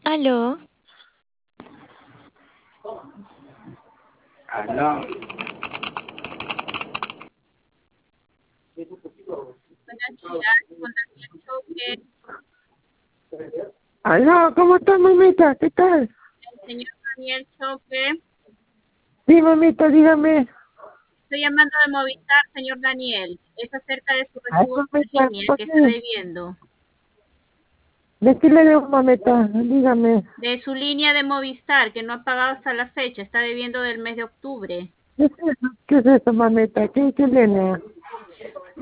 Aló, Aló. Buenos días, con Daniel Choque, Aló, ¿cómo estás, mamita? ¿Qué tal? el señor Daniel Choque. Sí, mamita, dígame. Estoy llamando de Movistar, señor Daniel. Es acerca de su Ay, recibo de su mamita, línea ¿por que está qué? debiendo. ¿De qué le debo, mamita? Dígame. De su línea de Movistar, que no ha pagado hasta la fecha, está debiendo del mes de octubre. ¿Qué es eso, mamita? ¿Qué línea?